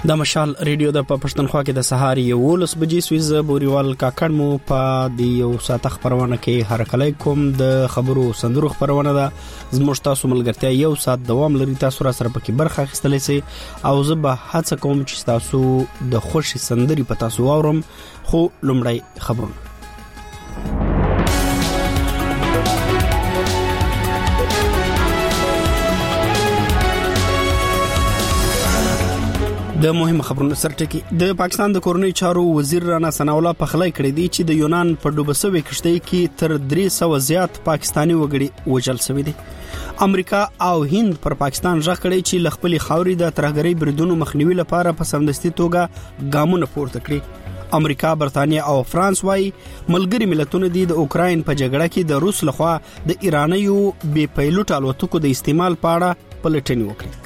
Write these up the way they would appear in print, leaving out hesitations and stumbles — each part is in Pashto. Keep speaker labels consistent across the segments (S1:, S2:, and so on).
S1: د مشال ریډیو د پښتونخوا کې د سهار 11 بجې سویز بوريوال کاکړ مو په د یو ساعت خبرونه کې هرکلی کوم د خبرو سندرو خبرونه ده زموږ تاسو ملګرتیا یو ساعت دوام لري تاسو را سره پکې برخه اخیستلای شئ او زه به هڅه کوم چې تاسو د خوشي سندري په تاسو واورم خو لومړی خبرونه د مهمه خبرونو سرټکی د پاکستان د کورنۍ چارو وزیر رانا ثناء الله پخلی کړی دی چې د یونان په ډوبسوي کشتۍ کې تر 300 زیات پاکستانی وګړي وژل شوی دي امریکا او هند پر پاکستان ژغ کړی چې لخپلي خاوري د ترهګرۍ بریدونو مخنیوي لپاره په سمدستي توګه ګامونه پورته کړی امریکا برتانیا او فرانس وايي ملګری ملتونه د اوکراین په جګړه کې د روس لخوا د ایرانیو بې پیلوټ الوتکو د استعمال په اړه پلټنې وکړي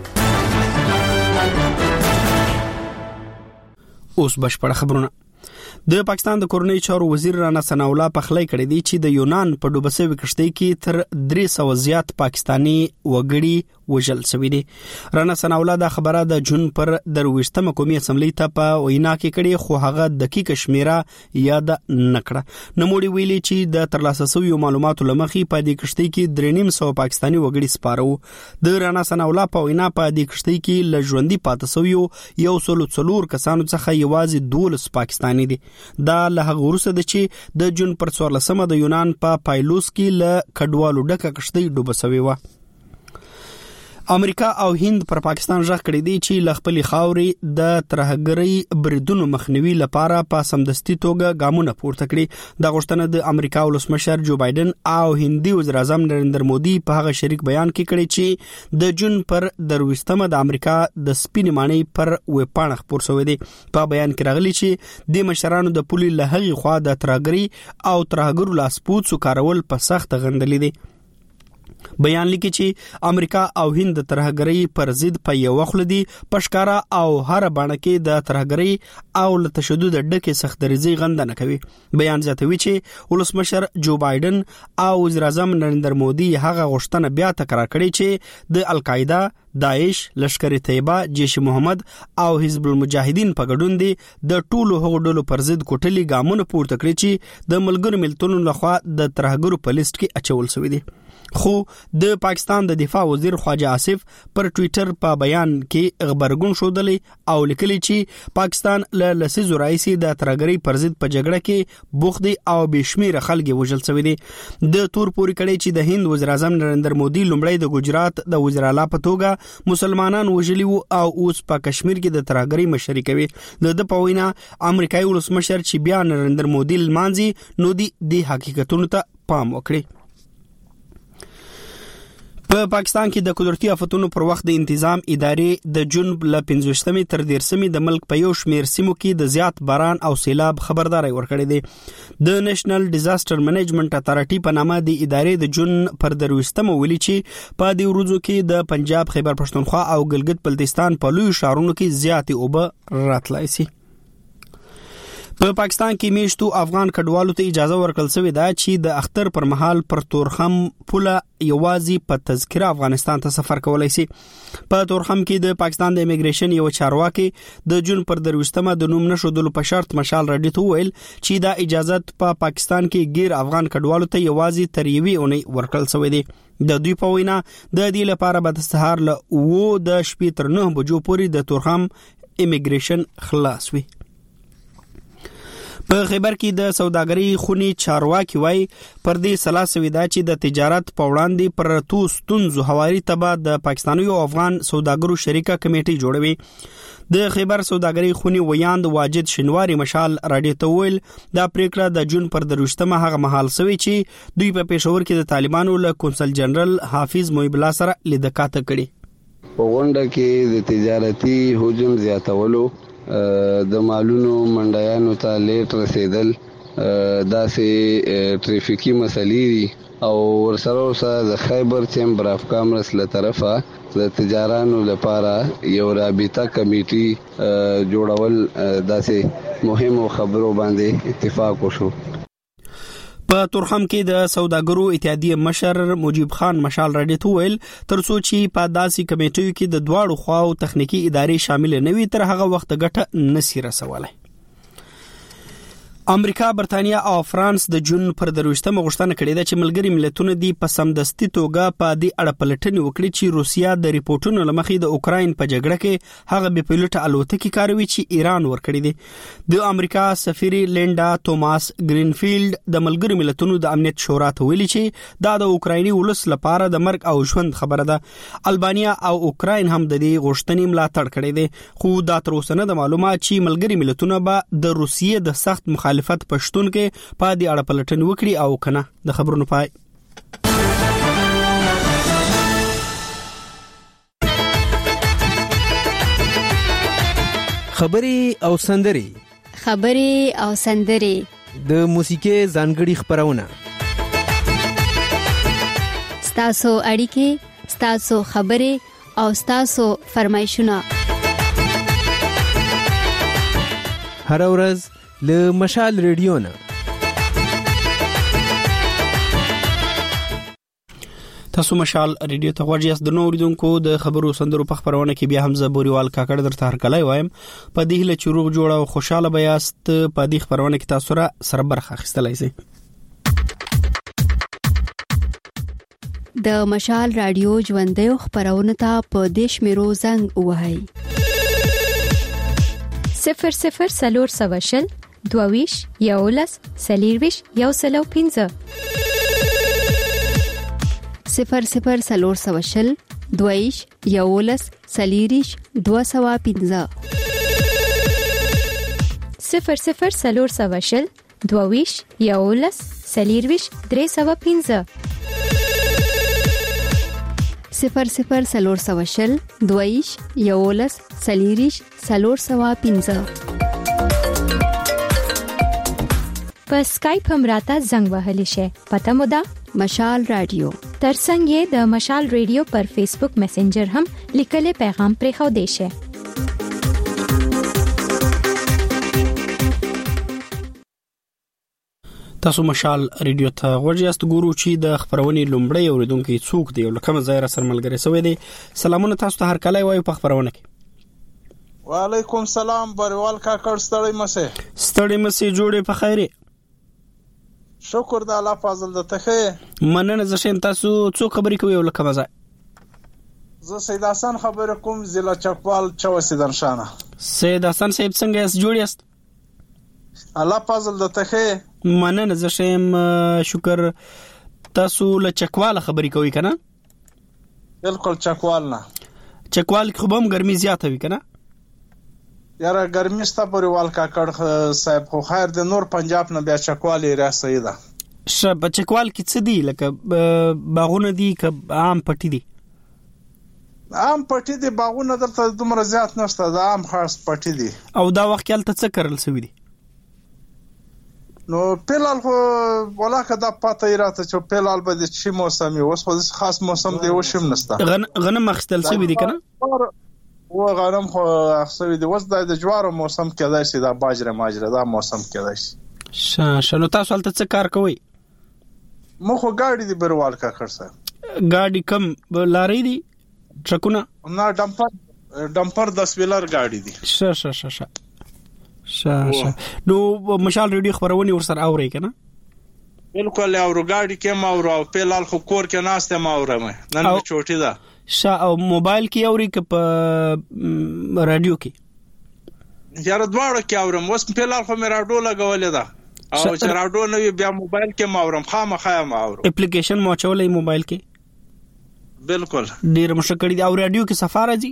S1: اوس بشپړ خبرونه د پاکستان د کورنۍ چارو وزیر رانا ثناء الله پخلی کړی دی چې د یونان په ډوبسوي کشتۍ کې تر 300 زیات پاکستانی وګړي وژل شوی دي رانا ثناء الله دا خبره د جون پر 23مه قومي اسمبلی ته په وینا کې کړي خو هغه دقیق شمیره یاد نکړه نموړي ویلي چې د ترلاسه شوی معلوماتو لمخې په دې کشتۍ کې 300 پاکستانی وګړي سپارو د رانا ثناء الله په وینا په دې کشتۍ کې لژوندۍ پاتې شوی یو سلو څلور کسانو څخه یوازې 12 پاکستانی دي دا له هغه وروسته د چې د جون پر 14مه د یونان په پایلوس کې له کډوالو ډکه کشتۍ ډوبسوي و امریکا او هند پر پاکستان ژغ کړی دی چې لخپلي خاوري د ترهګرۍ بریدونو مخنیوي لپاره په سمدستي توګه ګامونه پورته کړي د غوښتنه د امریکا ولسمشر جو بایدن او هندي وزیر اعظم نریندر مودي په هغه شریک بیان کې کړی چې د جون پر 23مه د امریکا د سپینې مانی پر ویبپاڼه خبر شوی دی په بیان کې راغلی چې د مشرانو د پولي لهغي خوا د ترهګرۍ او ترهګرو لاسپوڅو کارول په سخت غندلې دي بیان لیکي چې امریکا او هند د ترهګرۍ پر ضد په یو وخت دي پښکارا او هر باندې کې د ترهګرۍ او له تشدد ډکه سختدریزي غندنه کوي بیان زیاتوي چې ولسمشر جو بایدن او وزیر اعظم نریندر مودي هغه غوښتنه بیا تکرار کړې چې د القاعده داعش لشکر طیبه جیش محمد او حزب المجاهدین په ګډون دي د ټولو هغو ډلو پر ضد کوټلي ګامونه پورته کړی چې د ملګرو ملتونو لخوا د ترهګرو په لیست کې اچول شوی دي خو د پاکستان د دفاع وزیر خواجه آصف پر ټوئیټر په بیان کې خبرګون شودلی او لیکلی چې پاکستان له لسیزو راځي د ترهګرۍ پر ضد په جګړه کې بوخت او بشمیره خلک وژل شوی دي د تور پوری کړي چې د هند وزیر اعظم نریندر مودي لومړی د ګجرات د وزیر اعلی په توګه مسلمانان وژلي او اوس په کشمیر کې د ترهګرۍ مشري کوي د پوینا امریکایي ولسمشر چې بیا نریندر مودي لمانځي نو دی حقیقتونو ته پام وکړي په پاکستان کې د قدرتي آفتونو پر وخت د انتظام ادارې د جون ل 15مې تر 13مې د ملک په یو شمیر سیمو کې د زیات باران او سیلاب خبرداري ورکړې ده د نېشنل ډیزاستر منیجمنت اتارټي په نامه د ادارې د جون پر 23مه ویلي چې په دې ورځو کې د پنجاب خیبر پښتونخوا او ګلګت بلتستان په لوی ښارونو کې زیاتې اوبه راتلای شي په پاکستان کې میشتو افغان کډوالو ته اجازه ورکړل شوې ده چې د اختر پر مهال پر تورخم پوله یوازې په تذکره افغانستان ته سفر کولای شي په تورخم کې د پاکستان د امیګریشن یو چارواکي د جون پر 23مه د نوم نشودلو په شرط مشال راډیو ته ویل چې دا اجازه په پاکستان کې غیر افغان کډوالو ته یوازې تر یوې اونۍ ورکړل شوې ده د دوی په وینا د دې لپاره به د سهار له 9 د شپې تر 9 بجو پورې د تورخم امیګریشن خلاص وي په خیبر کې د سوداګرۍ خونی چارواکي وای پر دې سلاسوي دا چې د تجارت په وړاندې پر تو ستونزو حوالی تبع د پاکستاني او افغان سوداګرو شریکه کمیټه جوړوي د خیبر سوداګرۍ خونی ویاند واجد شنواری مشال راډیو ته ویل دا پریکړه د جون پر 23مه هغه مهال شوی چې دوی په پېښور کې د طالبانو له کونسل جنرال حافظ محب الله سره لیدکاته کړي
S2: په غونډه کې د تجارتي حجم زیاتولو د مالونو منډیانو ته لیټ رسیدل داسې ټریفیکی مسلې دي او ورسره د خیبر چیمبر اف کامرس له طرفه د تجارانو لپاره یو رابطه کمیټي جوړول داسې مهمو خبرو باندې اتفاق وشو
S1: په تورخم کې د سوداګرو اتحادیه مشر مجيب خان مشال رادیو ته ویل ترڅو چې په داسې کمیټو کې د دواړو خواو تخنیکی ادارې شامل نه وي تر هغه وخت ګټه نسی رسولای. امریکا، برتانیا او فرانس د جون پر 23 غوښتنه کړې ده چې ملګری ملتونه دی په سمدستي توګه په دې اړه پلټنې وکړي چې روسیا د ریپورتونو لمخې د اوکراین په جګړه کې هغه بې پیلوټه الوتکې کاروي چې ایران ورکړي دي. د امریکا سفیر لینډا توماس گرینفیلد د ملګری ملتونو د امنیت شورا ته ویلي چې دا د اوکرایني ولس لپاره د مرګ او ژوند خبره ده. البانیا او اوکراین هم د دې غوښتنې ملاتړ کړی دي، خو دا تر اوسه نه د معلومات چې ملګری ملتونه به د روسیې د سخت مخالفت پښتون کې په دې اړه پلټنې وکړي او کنه. د خبرونو پای.
S3: خبرې او سندرې د موسیقي ځانګړي خبرونه،
S4: ستاسو اړیکې، ستاسو خبرې او ستاسو فرمایشونه
S3: هر ورځ له مشال ریډیو نه.
S1: تاسو مشال ریډیو ته غوږ یاست. د نو اوریدونکو د خبرو سندرو په خبرونه کې بیا حمزه بوريوال کاکړ درته هرکلی وایم. په دې له چروغ جوړه او خوشاله بیاست. په دې خبرونه کې تاسو سره برخه اخیستلای شئ.
S4: د مشال رادیو ژوندۍ خبرونه ته په دیش میرو زنګ وهاي
S5: 00 22 یولس سلیرویش یو سلو 15
S4: 00 22 یولس سلیریش 215
S5: 00 22 یولس سلیرویش 315
S4: 00 22 یولس سلیریش 315.
S5: په اسکایپ هم راته زنګ وهلی شي. پته مو ده
S4: مشال رادیو.
S5: ترڅنګ یې د مشال رادیو پر فیسبوک میسنجر هم لیکلي پیغام پرې خو دی شي.
S1: تاسو مشال ریډیو ته ورجاست. ګورو چې د خبرونې لومړی اوریدونکو څوک دی او لکه مزه را سره ملګری سوی دی. سلامونه تاسو ته هرکلی وایو په خبرونه کې.
S6: وعلیکم سلام بریوال کاکړ، ستړی مشه
S1: جوړې په خیره.
S6: شکر د الله فضل د تخه
S1: مننه. زشین تاسو څو خبرې کوي او لکه مزه؟
S6: زه سید حسن خبر کوم، ضلع چکوال چوسیدن شانه.
S1: سید حسن صاحب څنګه یاست؟ جوړ یاست؟
S6: الله فضل د تخه
S1: مننه. زشین شکر. تاسو له چکوال خبرې کوي کنه؟
S6: بالکل چکوال نه.
S1: چکوال کې خو هم ګرمي زیاته وي کنه؟
S6: یاره ګرمي ستا بریوال کاکړ صاحب، خو خیر د نور پنجاب نه بیا چکوال یې راسي ده.
S1: په چکوال کې څه دی؟ لکه باغونه دي که عام پټي دي؟
S6: عام پټي دي، باغونه دلته دومره زیات نشته، د عام خاص پټي دي.
S1: او دا وخت کې هلته څه کرل سوي دي؟
S6: نو پیلال خو ولاکه دا پاته راته چې پیلال به د چی موسمي اوس خو خاص موسم دی وشم نسته.
S1: غنم مخستل سوي دي کنه؟
S6: و غنم خو اخسوي دي. اوس د جوارو موسم کېدای شي، دا باجره ماجره دا موسم کېدای شي.
S1: شنو تاسو هلته څه کار کوئ؟
S6: مو خو گاډي دی بروال کاکړ صاحب.
S1: گاډي کم لاري دي؟ ټرکونه؟
S6: نه ډمپر 10 ویلر گاډي دي.
S1: نو مشال ریډیو خبرونه ورسره اوري کنه؟
S6: بالکل اورو. گاډي کې ما اورو، پیلال خو کور کې ناشته ما اورم، نن چوټي ده.
S1: او موبایل کې اوري که په رادیو کې؟
S6: یاره دواړو کې اورم. اوس پیلال خو مې راډیو لګولې ده، او چې راډیو نه وي بیا موبایل کې ما اورم، خامخا ما اورم. اپلیکیشن
S1: مو چولې موبایل کې؟
S6: بالکل
S1: ډیر مشکل دي. او رادیو کې سفاره دي؟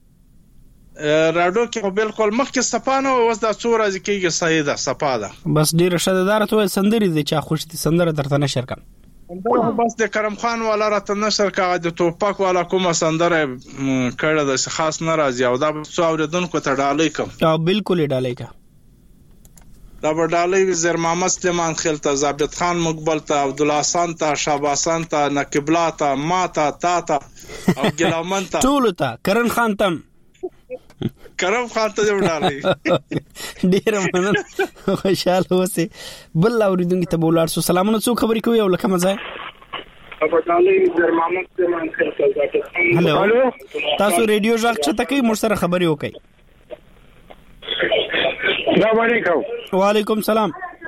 S6: راډیو کې بالکل مخکې سپانه اوس دا څو ورځې کېږي صحیح ده، سپا ده.
S1: بس ډیر شددار ته سندري دي چا خوش دي سندره درته نشر کړم.
S6: بس د کرم خان والا راته نشر کاغه د توپک والا کومه سندره کړه د خاص ناراضي، او دا څو اوریدونکو ته ډالۍ کوم.
S1: او بالکل ډالۍ کا
S6: دا ډالۍ زر محمد سلیمان خیل ته، ثابت خان مقبل ته، عبد الله حسن ته، شاباسان ته، نقبلا ته، ما ته، تا ته او ګلامن ته،
S1: ټول ته، کرن خان تم
S6: کرم خان ته وډالې
S1: ډیر مننه خوشاله اوسې. بل اوریدونکو ته بولاړ سو سلامونه څو خبرې کوي او لکه مزه هلو تاسو ریډیو ژغ چته کوي مر سره خبرې وکړئ.
S7: السلام علیکم.
S1: وعلیکم سلام.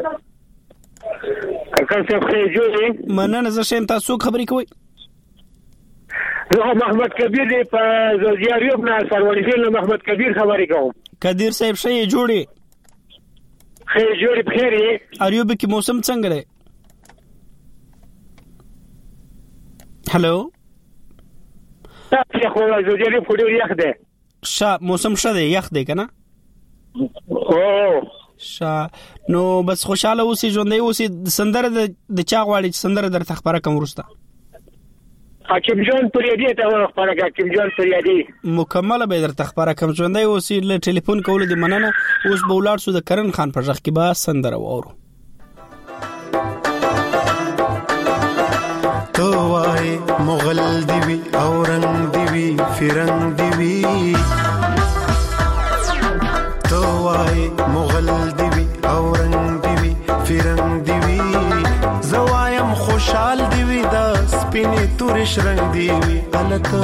S7: کاکا صاحب خیر جوړی
S1: مننه زه شم تاسو خبرې کوي.
S7: زه محمد کبیر دی په زیاریوب نه سرورشیل محمد کبیر خبرې کوم.
S1: کبیر صاحب شې جوړي
S7: خیر جوړی بخیر یې.
S1: اریوب کې موسم څنګه دی؟ هلو
S7: تاسو خو زیاریوب خو ډیر یخ دی.
S1: موسم ښه دی یخ دی کنه؟ نو بس خوشاله اوسې ژوندۍ اوسې. سندره د چا غواړي چې سندره درته خبره کوم وروسته؟
S7: حکیم جان پریادي ته خبره کوي. حکیم جان پریادي
S1: مکمله به درته خبره کوم. ژوندۍ اوسې. له ټلیفون کولو دې مننه. اوس به ولاړ شو د کرن خان په ژغ کې به سندره واورو.
S8: تو وای مغل دی وی او رنگ دی وی فرنگ دی وی. تو وای مغل دی وی او رنگ دی وی فرنگ دی وی. زوایم خوشحال دی وی دا سپینې تورش رنگ دی وی. ال تو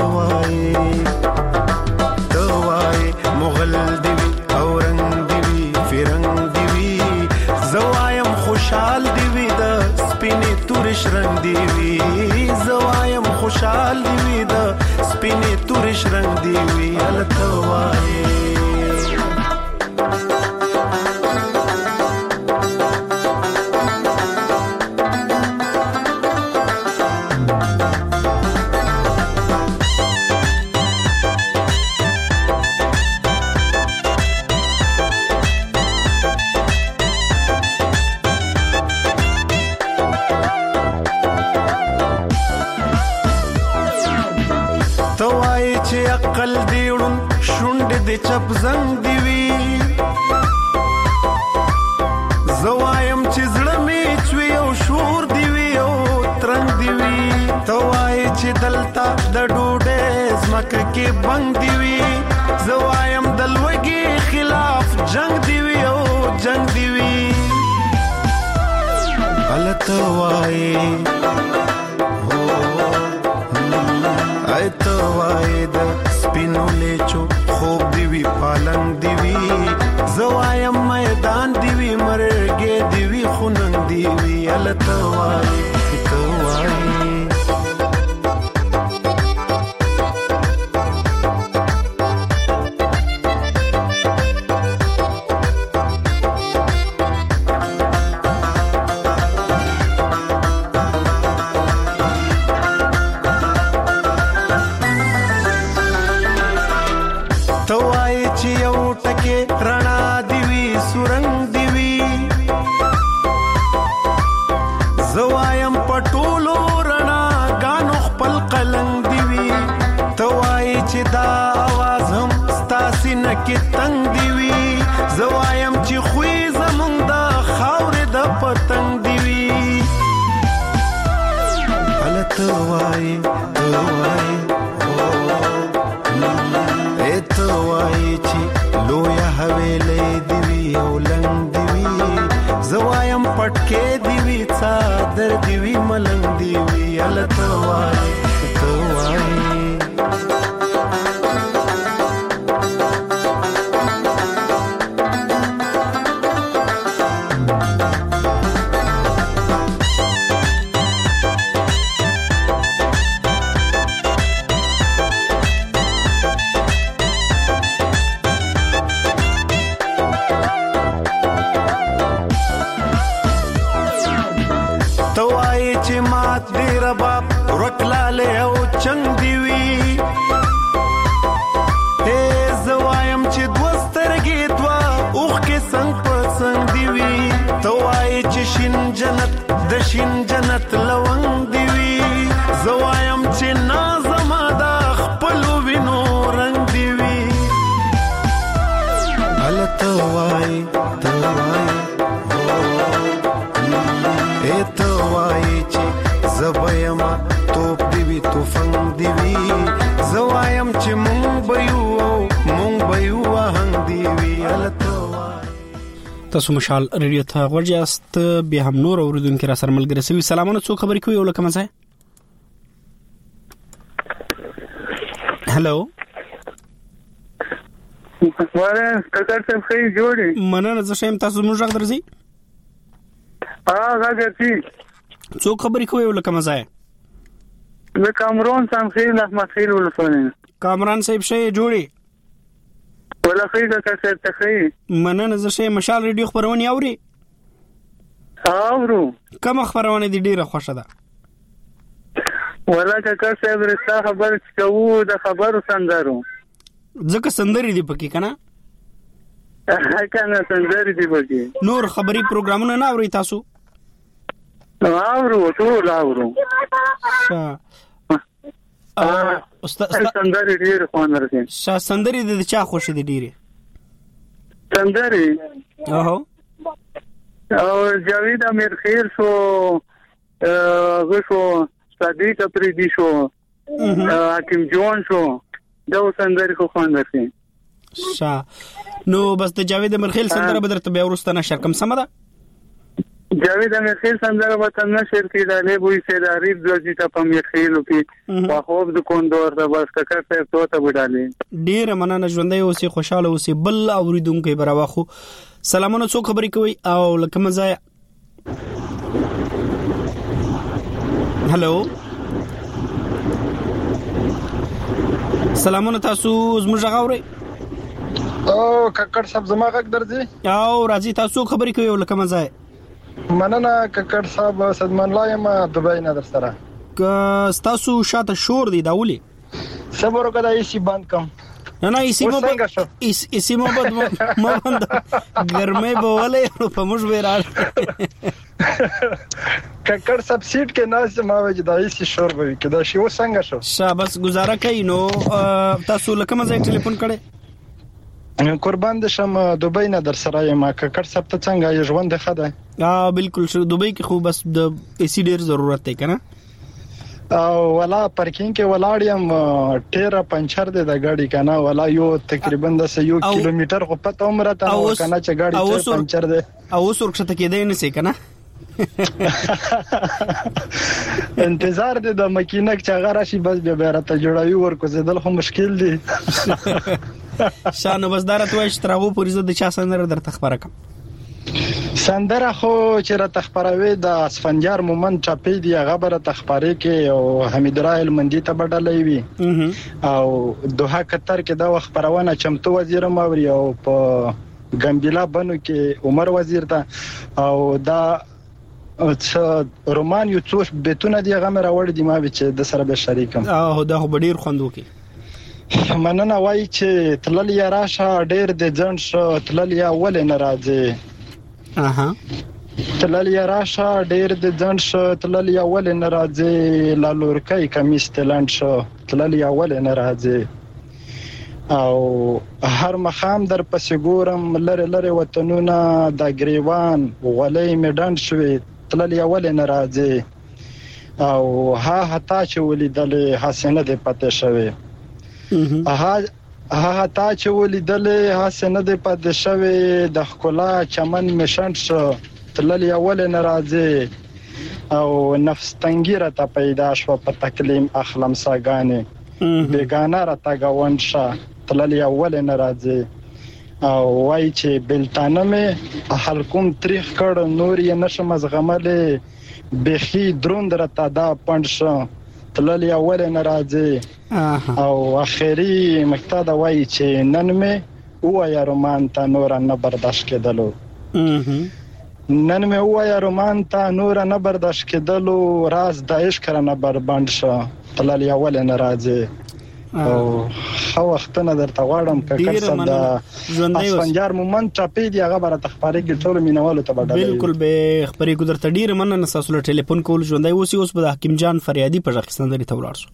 S8: وای مغل دی وی او رنگ دی وی فرنگ دی وی. زوایم خوشحال دی وی دا سپینې تورش رنگ دی وی. زوایم خوشحال دی وی دا سپینې تورش رنگ دی وی. ال تو وای عقل دیړون شونډ د چپ زنګ دی وی. زوایم چې زړه می چوي او شور دی وی او ترنګ دی وی. توای چې دلتا د ډوډۍ زمکه کې بنګ دی وی. زوایم دلوګي خلاف جنگ دی وی او جنگ دی وی. غلط وای تو وای د سپینو لیچو خوب دی وی پالنګ دی وی. زوایم میدان دی وی مرګې دی وی خوننګ دی وی. ال تو وای پټکې دی وی څادر دی وی ملنګ دی وی. ال تو وای شین جنت لونګ دی وی. زوایم چې نازم دا خپل وینو رنگ دی وی. ال تو وای تو وای چې زبایما توپ دی وی توفنګ دی وی. زوایم چې مونږ بيو هنګ
S1: تاسو مشال ریډیو ته ورجاست به هم نور اوریدونکو را سره ملګری سوي. سلامونه، څو خبرې کوي یو لکه مزه. هلو
S9: واره ککر څه خې جوړې
S1: مننه. زه شم تاسو موږ غږ درځي.
S9: راځي
S1: څو خبرې کوي یو لکه مزه.
S9: د کامرون سم خیر احمد خیر ولسونه
S1: کامران صاحب شي جوړي
S9: ولا خیر ککر څه خې
S1: مننه. زه شم مشال ریډیو خبرونه اوري.
S9: اورو
S1: کوم خبرونه دي ډیره خوښه ده؟
S9: ولا ککر څه ورسته خبر کوو د خبرو سندرو
S1: ځکه سندري دی پکې کنه
S9: سندري دی پکې.
S1: نور خبري پروګرامونه نه اوري تاسو؟
S9: اورو ټول اورو.
S1: استاد
S9: سندري ډیر خوان راځي.
S1: سندري د چا خوښ دي ډیره؟
S9: سندري
S1: اوه
S9: او جاوید امیر خیر شو غشو صدیق افریدی شو حکیم جون شو دا سندري خو خوان راځي.
S1: نو بس د جاوید امیر خیر سندره بدرته بیا ورسته نشر کوم سم ده.
S9: جاوید امیر خیر سندره وطن نشر کې د لیبوی سید عریف دوجی ته په امیر خیر کې په خوب د کوندور د بس ککر ته توته وډالې.
S1: ډیر مننه، ژوندۍ اوسې، خوشاله اوسې. بل اوریدونکو براواخو سلامونه، څو خبرې کوي او لکه مزه. هلو سلامونه، تاسو زموږ غاوري
S10: او ککړ صاحب زما غږ درځي
S1: او راځي. تاسو خبرې کوي لکه مزه.
S10: مننه ککړ صاحب، صدمن لایم دبي نه در سره.
S1: تاسو شاته شور دی داولي
S10: صبر وکړه ایسی بند کم.
S1: نه ایسی مو بند ګرمه بوله په موږ وراله
S10: ککړ صاحب سیټ کې ناز ما وجه د ایسی شور به کې دا شی وسنګ شو.
S1: بس گزاره کوي. نو تاسو لکه مزه ټلیفون کړي؟
S10: قربان د شم دبي نه در سره یم. ککړ صاحب ته څنګه یې ژوند ښه ده؟
S1: بالکل شو. دبي کې خو بس د ایسی ډیر ضرورت دی کنه.
S10: او ولا پارکینګ کې ولاړم ټیره پنچر دی د ګاډي کنه. ولا یو تقریبا د 1 کیلومتر خو پته عمره ته کنه چې ګاډي پنچر دی او
S1: سرخته کېدای نه سي کنه.
S10: انتظار دی د مکینک چې هغه راشي بس بیا راته جوړوي ورکو زدل خو مشکل دی.
S1: شانو بس دارت وای چې تراغو پوری زه د چا سندره درته خبره کوم.
S10: سندره خو چې را تخبروي د اسفنجار مومن چاپی دی هغه بر تخبري کې او حمید راهل مندي ته بدلې وي او دوه قطر کې دا خبرونه چمتو وزیر ماوري او په ګمبيلا بنو کې عمر وزیر ته او دا رومان یو څو بیتونه دی هغه مې راوړ دي ما چې د سره به شریکم.
S1: دا خو ډیر خوندو کې
S10: مننه وای چې تللیا راشه ډیر د ځن شو تللیا ول نه راځي. تللیا راشه ډیر د ځن شو تللیا ول نه راځي. لالورکای کمیس تلند شو تللیا ول نه راځي. او هر مخام در پسې ګورم لره لره وطنونه د گریوان غلې میدان شوي تللیا ول نه راځي. او ها هتا چې ولیدلې حسنه د پته شوي ها تا چې ولیدلې حسنه د پد شوي د خلا چمن مشن شو تللی اول ناراضي او نفس تنګیره ته پیدا شو په تکلیم اخلم ساګانه بیگانه را تا گاون شه تللی اول ناراضي او وای چې بلتانه مې حلقوم تاریخ کړ نور یې نشم زغملې بخي دروند را تا دا پند شو تللی اول ناراضي او اخیری مقطع دا وای چې نن مې وایا رومان ته نور نه برداشت کېدلو نن مې وایا رومان ته نور نه برداشت کېدلو راز د عشق نه بربند شو تللی اول ناراضي او خو وخت نه درته غواړم ککر صد اسفنجار مومن چاپی دی هغه بر تخباري کې ټول مینوالو ته بدل
S1: بالکل به خبرې کو درته ډیر مننه تاسو له ټلیفون کول ژوندۍ اوس په حکیم جان فریادي په ځخستان لري ته ولاړ شو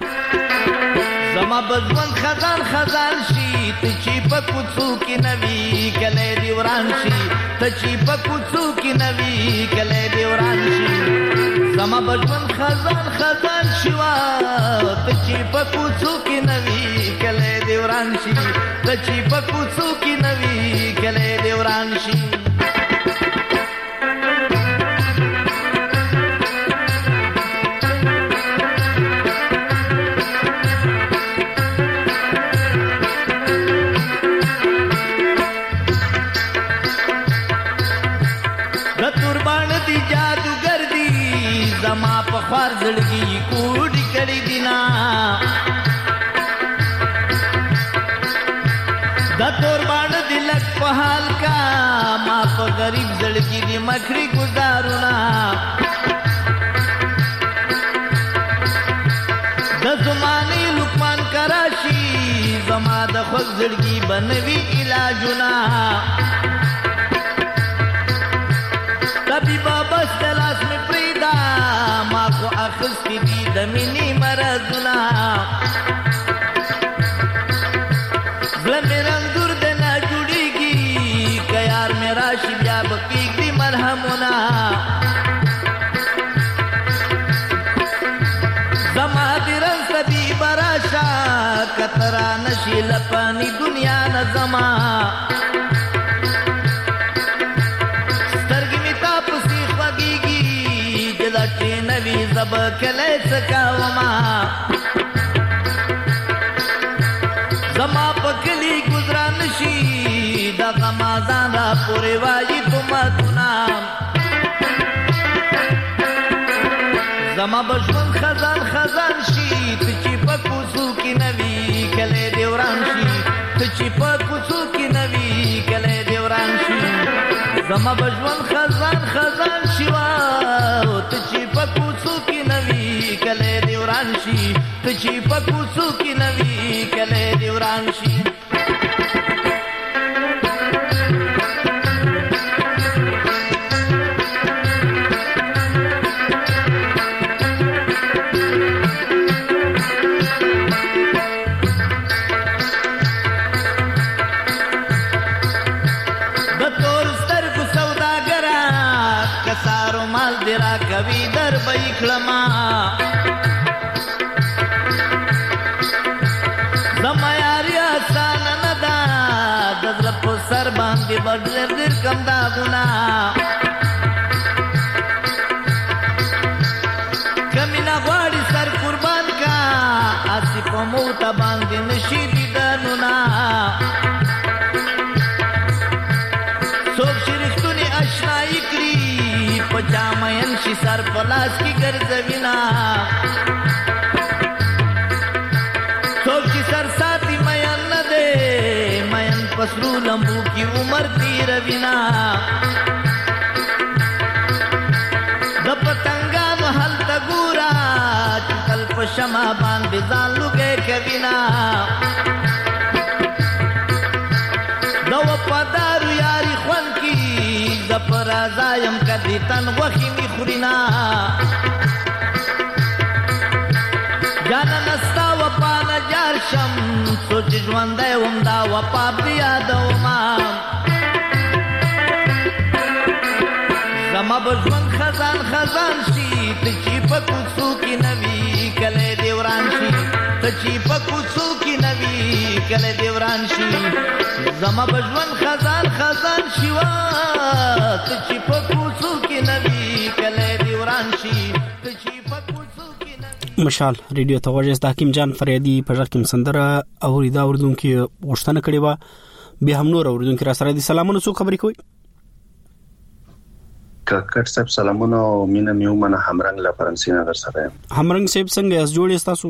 S11: زما بزمن خزان خزان شي ته چې په کوڅو کې نوي کله دی وران شي ته چې په کوڅو کې نوي کله دی وران شي زما بزمن خزان خزان شي وا ته چې په کوڅو کې نوي کله دی وران شي ته چې په کوڅو کې نوي کله دی وران شي زړګي کوډي کړي دینا د تور باندې دلک په حال کا ما په غریب زړګي دی مخړي گزارونا د زماني لقمان کراشي زما د خوږ زړګي بنوي علاجنا طبيبا بس دلاس می پریدا ما کو اخستی دی د مینی مرزنا زلمران دور د نه جوړیږي کيار میرا شي بیا بکیږي مرهمنا زما درن سدي براشا کترا نشي لپانی دنیا نظما نوی زب کلی سکاوما زما پکلی گزران شی دا غمازان را پوری واجی تمتنا زما بشون خزان خزان شی تچی پکوسو کی نوی کلی دیوران شی تچی پکوسو کی نوی کلی دیوران شی زما بشون خزان خزان شیوا تچی پکوسو کی نوی کله دیوران شي تچی پکوسو کی نوی کله دیوران شي درا کوي در بېخلما زما یاري آسان نه دا دزل په سر باندې بدل در کم دا ګنا کمینا غواړي سر قربان کا اسی په موت باندې نشي دي دنونا څوک شریختونی آشنائی کړی پچامین شي سر پلاس کی ګرځوینا څوک چې سر ساتي مین نه ده مین پسلو لمبو کی عمر تیر وینا د پتنګانو حل تا ګورا چتل پشما باندې ځان لګې کوینا دو پدارو یاری خون کی زپر ازایم کدی تن وخی می خورینا جانا نستا و پانا جارشم سوچ جوانده ومدا و پاپ دیا دوما زما بجوان خزان خزان شی تچی پکوسو کی نوی کلی دیوران شی تچی پکوسو کی نوی کلی دیوران شی زما بجوان خزان خزان شیوا تچی پکوسو کی نوی کلی دیوران شی تچی پکوسو کی نوی
S1: مشال ریډیو ته وژه د حکیم جان فریدی په ځکه سندره اوریدا اوردونکو غوښتنه کړې و به هم نور اوردونکو را سره دي سلامونه څو خبرې کوي
S12: کاکړ صاحب سلامونه او مینه میومنه همرنګ لا فرانسینا در سره
S1: همرنګ صاحب څنګه اس جوړې تاسو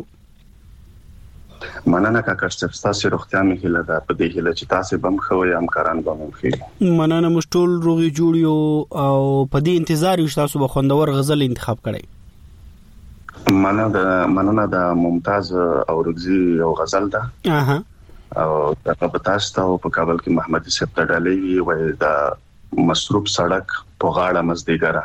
S12: مننه کاکړ صاحب تاسو روغتیا مې هیله ده په دې هیله چې تاسو بم خوي همکاران به مو خېږي
S1: مننه مشټول روغي جوړیو او په دې انتظار یو تاسو به خوندور غزل انتخاب کړئ
S12: مننه د ممتاز اورغزي یو غزل ده او په تاسو ته په کابل کې محمد صاحب ته ډالې وي دا مصروف سړک په غاړه مزدګره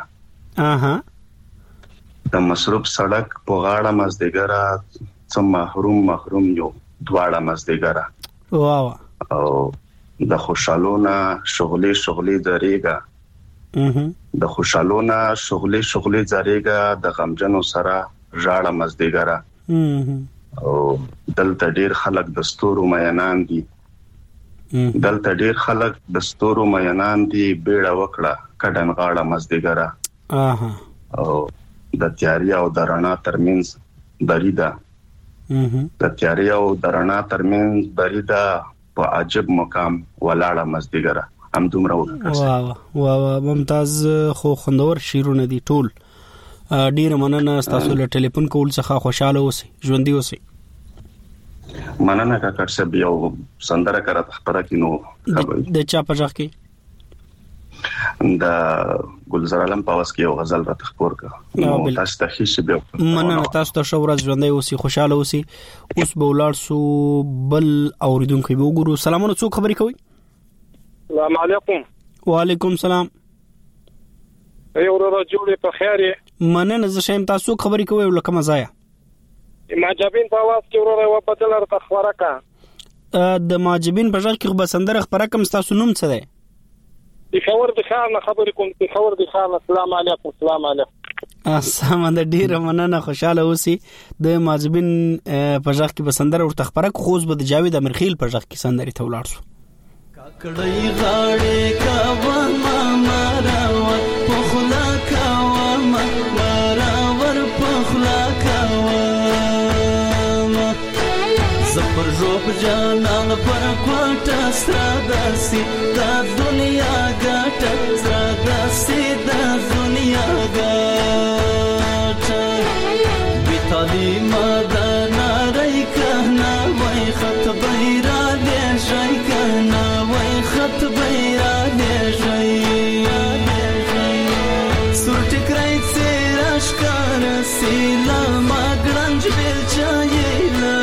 S12: د مصروف سړک په غاړه مزدګره څم محروم یو دواړه مزدګره
S1: واو
S12: او د خوشالونه شغلې درېګا د خوشالونه شغلې زریګا د غمجنو سره ژړه مزدګره او دلته ډیر خلک د ستورو مینان دي دلته ډیر خلک د ستورو مینان دي بیړه وکړه کډن غاړه مزدګره او د تیاری او درنا ترمنځ بریدا د تیاری او درنا ترمنځ بریدا په عجب مقام ولاړه مزدګره هم دومره
S1: واه ممتاز خو خوندور شیرونه دي ټول ډیر مننه تاسو له ټلیفون کول څخه خوشاله اوسئ ژوندۍ اوسئ
S12: مننه کاکړ صاحب یو سندره کرا خبره کینو
S1: د چا په ځخ کې
S12: د ګلزار عالم پاوس کې یو غزل را تخپور کا تاسو ته هیڅ به
S1: مننه تاسو ته شورز ژوندۍ اوسئ خوشاله اوسئ اوس به ولاړ سو بل اوریدونکو به وګورو سلامونه څوک خبرې کوي
S13: السلام علیکم
S1: وعلیکم السلام
S13: یو ورځ جوړې په خیر
S1: مننه زه شیم تاسو خبرې کوي ولکه مزایا
S13: ماجبین په आवाज کې ورته و بدل ورته خبره کا
S1: د ماجبین په ځای کې خو بسندره خبره کوم تاسو نوم څه دی
S13: خبر د خیر نه خبرې کوم خبر د خیر السلام علیکم السلام علیکم
S1: السلام د ډیر مننه خوشاله اوسئ د ماجبین په ځای کې بسندره ورته خبره خوز به د جاوید امرخیل په ځای کې سندري ته ولاړ شو
S14: کړي غاړې کا و ما راو پخلا کا و ما راور پخلا کا و زپر جوب جانان پر کوټه ستادسي د دنیا ګټه ستادسي د دنیا ګټه بیتالي مدن رای کنا وای خط بیره دې شای کنا وای خط بیره دې شای سورټ کرای سراش کار سیلا ماګرنج بل چایلا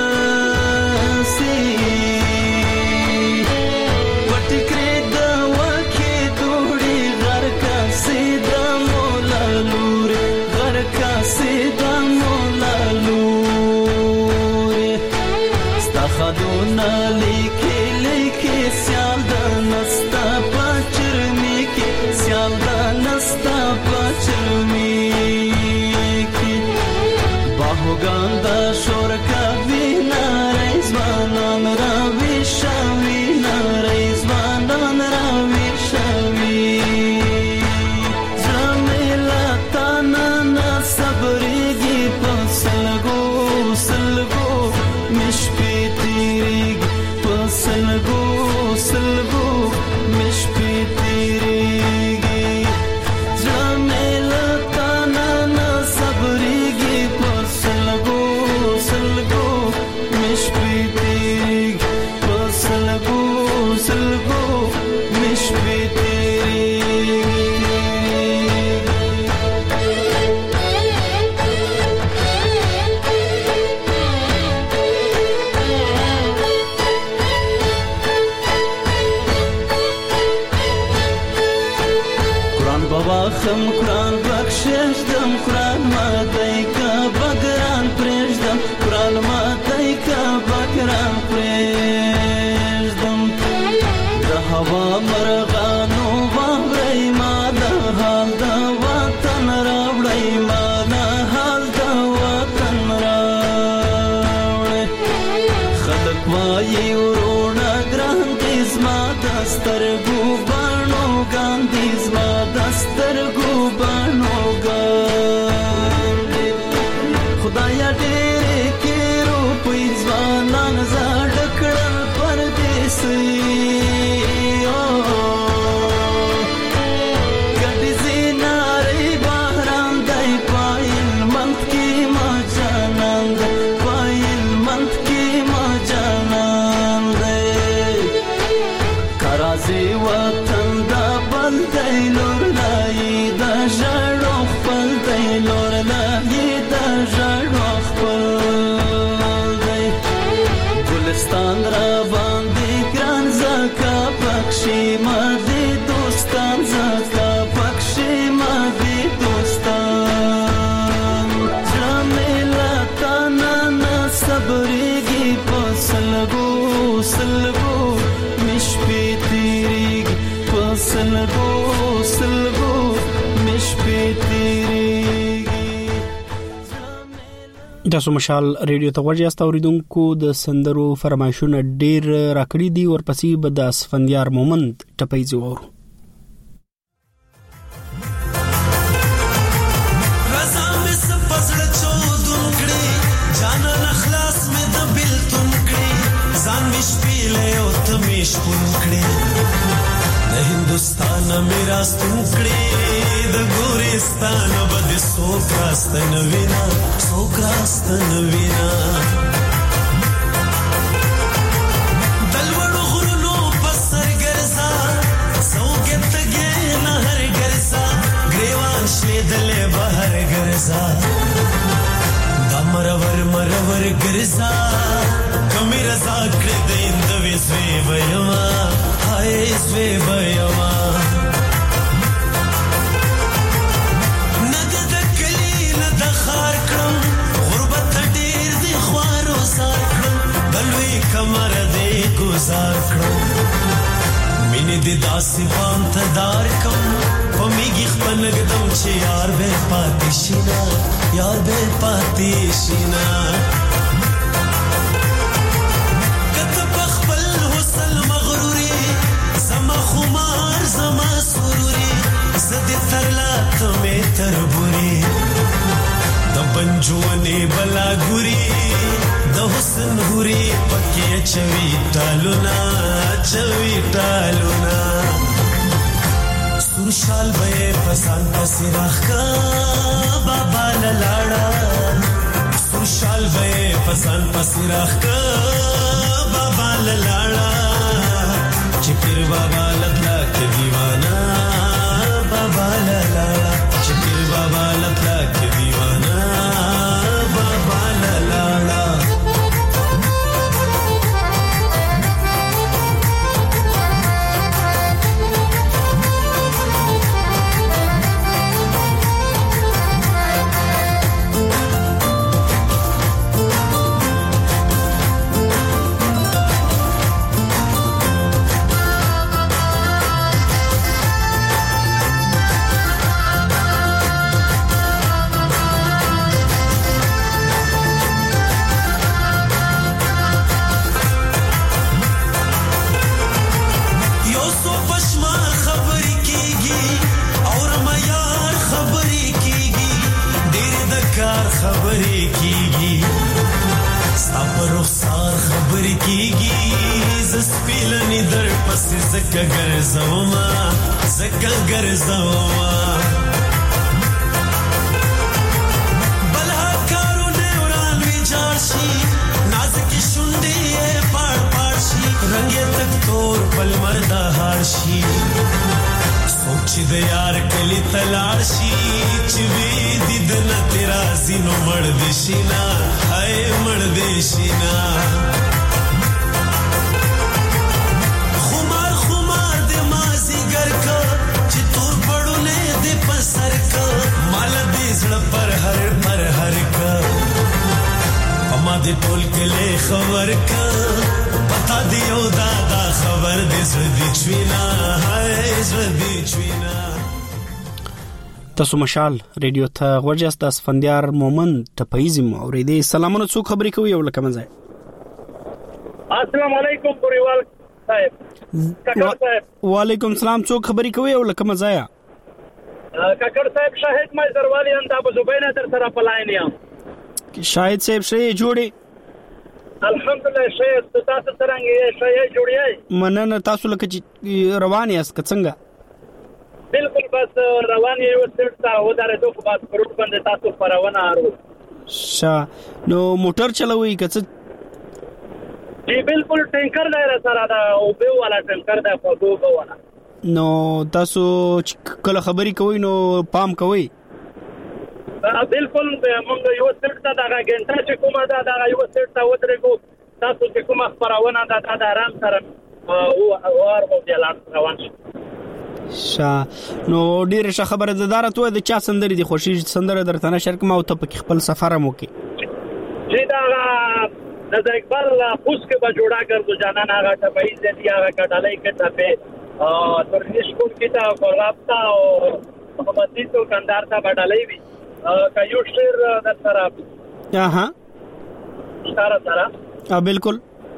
S1: تاسو مشال ریډیو ته ورجاست اوریدونکو د سندرو فرمایشونه ډیر راکړي دي ورپسې به د اسفندیار مومند ټپي زورو
S15: हिंदुस्तान मेरा स्तूकड़े द गोरे
S14: ګلستان بد سوکراستن وینا سوکراستن وینا دلوړو غرونو پسر ګرځا سوګت ګې نهر ګرځا ګریوان شیدلې بهر ګرځا مرور ګرځا کمی رضا کړ دې د وسوي ویما هاي سوي ویما نګد کلی نه د خار کړم غربت ډیر دي خوارو سار کړم بلوي کمر دې گزار کړم مینه دې داسې پام ته دار کوم پمیږي خپل قدم چې یار به پاتې شینا یار به پاتې شینا کته خپل حسن مغروري زما خمار زما سروري زده ترلا ته مې تربوري د بنجونې بلا ګوري د حسن ګوري پکې چوي ټالونا سرشال به پسان پسې راخکا بابا لاړا سرشال به پسان پسې راخکا بابا لاړا چې پیر بابا لپلا کې دیوانا بابا لاړا چې پیر بابا لپلا کې دیوانا بابا لاړا خبرې کیږي ستاسو رخسار خبرې کیږي زسپیلنی در پسې زکه ګرځوما بلها کارونه وران وی جارشي نازک شونډې پاړ شي رنگ تک تور پل مردا هارشي سوچ دې یار کلی تلار شي چې وی دید نه تیرا زینو مړ دې شینا هاي مړ دې شینا خمار دې مازی ګر کا چې تور پړونه دې پسر کا مال دې زړه پر هر کا اما دې ټول کله خبر کا پتا دیو دادا خبر دې زړه دې چوینا هاي زړه دې چوینا
S1: تاسو مشال ریډیو ته ورجاست د اسفندیار مومن ټپایزم اوریدي سلامونه څوک خبرې کوي یو لکه مزه
S13: السلام علیکم پوریوال صاحب کاکړ صاحب
S1: وعلیکم السلام څوک خبرې کوي یو لکه مزه
S13: کاکړ صاحب شاهد مې دروالی انده ابو زبینه در سره پلاین یم
S1: شاهد صاحب شې جوړي
S13: الحمدلله شاهد تاسو څنګه شاهد جوړی
S1: مننه تاسو لکه روان یاست څنګه
S13: بالکل بس روان یو سټ تا ودارې دوه په بس روډ باندې تاسو پرونه آرو
S1: نو موټر چلوي کڅ
S13: جی بالکل ټینکر دی سره دا او به والا ټینکر دا په دوه والا
S1: نو تاسو کله خبري کوي نو پام کوي
S13: بالکل موږ یو سټ ته دا غنټه چې کومه دا یو سټ ته ودرېګو تاسو چې کومه پرونه دا آرام سره او ورو دی روان
S1: نو ډیره ښه خبره ده درته د چا سندري دي خوشي سندره درته نشر کوم او ته په خپل سفر مو کې
S13: چې دا نظر اقبال خوش کې به جوړا کړو جانا هغه ټپای دې هغه کډالای کې ټپه ترنيش کو کې تا ورابطه او محمد دې تو کندار ته بدلای وي کایو شیر د طرف
S1: ها
S13: سره
S1: بالکل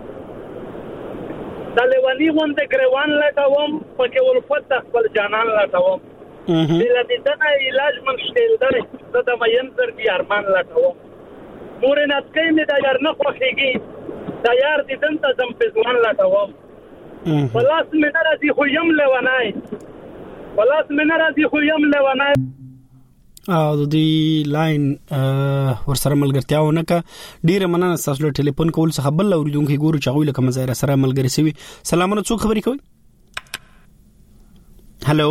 S13: دلوانی وند ګریوان لټوم پکې ولفت خپل جانان لټوم بل دې دنه علاج من شتل درې د مین تر دی ارمان لټوم مور نه تکې مې دا یار نه خوخيږي دا یار دې دنه زم په ځوان لټوم خلاص مې ناراضي خو یم لونای
S1: او د دې لاین ورسره ملګرتیاونه کا ډیره مننه تاسو له ټلیفون کول څخه بل اوریدونکو ګورو چې غوښله کوم ځای سره ملګری سوي. سلامونه، څوک خبرې کوي؟ هالو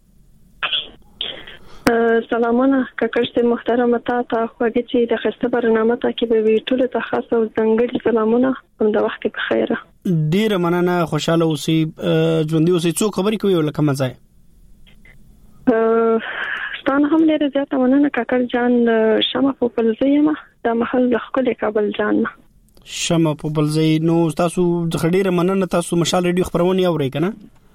S15: سلامونه کاکړ محترم ته خوږی چې د خسته برنامه ته کې به ټول ته خاص او ځنګړي سلامونه هم د وخت په خیره.
S1: ډیره مننه، خوشاله اوسئ، ژوندۍ اوسئ. څوک خبرې کوي ولکه کوم ځای؟ ستانه هم ډیره زیاته مننه کاکړ جان، شمه په بلځای ما د محل د خپل کابل جان شمه په بلځای. نو تاسو د ډیره مننه، تاسو مشال ریډیو خبرونه اورئ کنه؟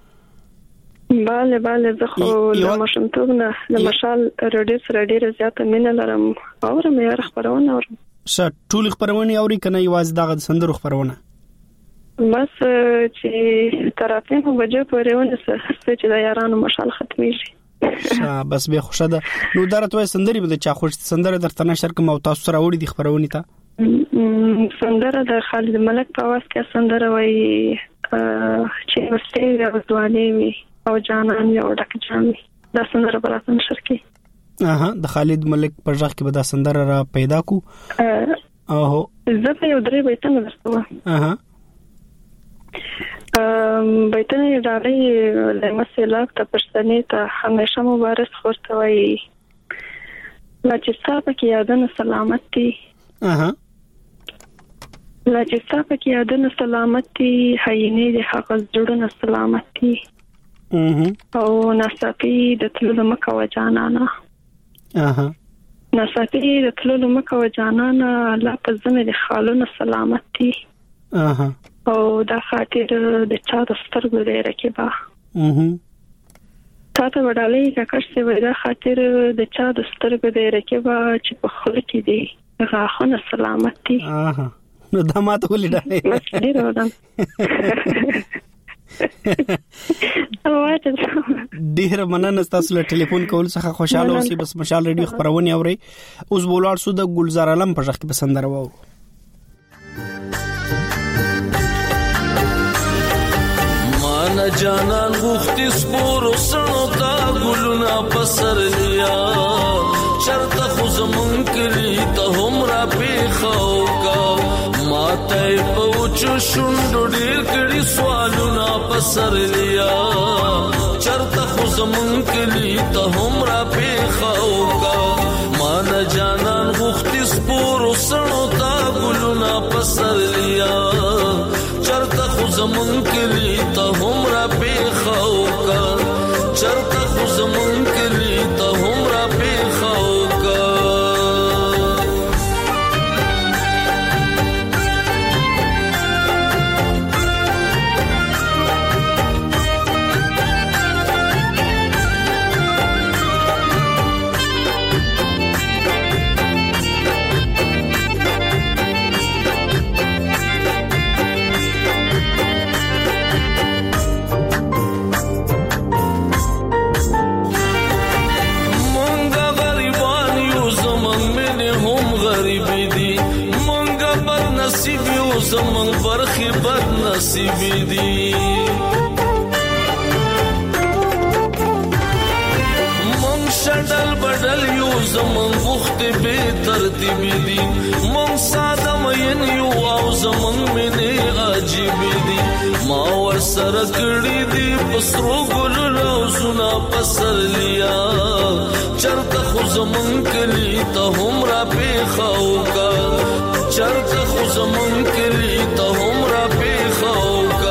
S15: bale زه خو د ماشومتوب نه د مشال ریډیو سره ډیره زیاته مینه لرم، اورم یې خبرونه اورم.
S1: ټول خبرونه اورئ کنه یوازې دغه سندرو خبرونه؟
S15: بس چې طرفین په بجو پرېونه چې د یارانو مشال ختميږي.
S1: بس به خوشاله ده. نو درته سندري به چا خوش سندره درته نشر کوم او تاسو سره وړي د خبرونه ته
S15: سندره د خالد ملک په واس کې سندره وای چې ورسته او ځواني وي او جانان یو ډک جامي دا سندره براتن نشر کی.
S1: د خالد ملک په ځخ کې به دا سندره را پیدا کو.
S15: زه په یو درې بیتونه درته بیتونه داري لمسلاک ته پښتني ته همیشه مبارک خورته وي لا چې صاحب کې یادونه سلامتی لا چې صاحب کې یادونه سلامتی هینې د حق جوړونه سلامتی او نصافي د تلو مکه و جانانا نصافي د تلو مکه و جانانا الله په زمه د خالونه سلامتی او دا خاطر د چا د سترګو دی رکیبا تاسو وډالې کاکړ څه وای دا خاطر د چا د سترګو دی رکیبا چې په خله کې دی غاخونه سلامتی.
S1: نو دا ماته ولې ډالې
S15: بس ډیر ودان
S1: ډیر مننه تاسو له ټلیفون کول څخه خوشاله اوسئ. بس مشال ریډیو خبرونه اورئ. اوس بولار سو د ګلزار علم په ځخ کې پسند راو.
S14: مان جانان غوختی سپورو سنو تا گلونا پسر لیا چرتا خوزمون کلی تا هم را پیخاو کا ماتای پوچو شندو دیر کری سوالونا پسر لیا چرتا خوزمون کلی تا هم را پیخاو کا مان جانان غوختی سپورو سنو تا گلونا پسر لیا چرتا خوزمون کلی تا هم را پیخاو کا چرتا خوزمون کلی تا هم را پیخاو کا زمن برخی بد نصیبی دی من شدل بدل یو زمن وخت بے ترتیبی دی من ساده مین یو او زمن منی عجیبی دی ما ور سره کړی دی پسرو ګل روزنا پسر لیا چرته خو زمن کلی ته هم را پیخاو کا چرته خو زمون کلی ته هم را پیخاو کا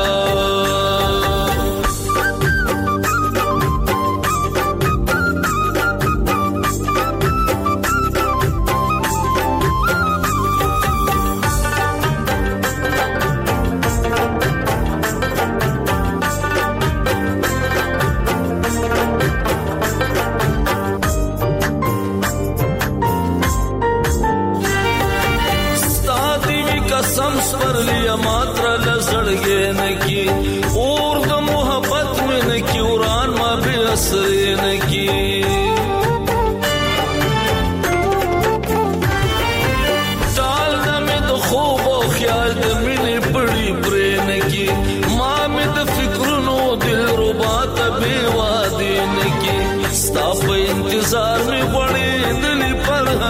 S14: इंतजार में बड़े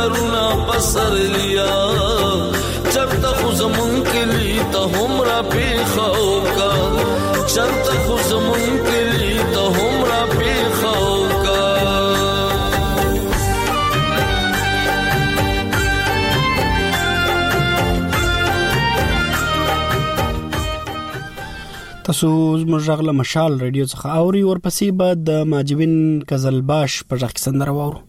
S16: سرونا پسر لیا چرته خو زمون کلی ته هم را پیخاو کا چرته خو زمون کلی ته هم را پیخاو کا
S1: تاسو زموږ مشال رادیو څخه اوري ورپسې به د ماجبین قزلباش په ځخ سندره وورو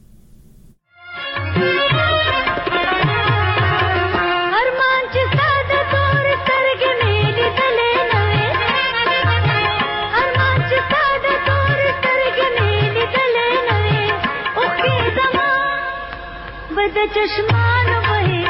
S17: चश्मान वही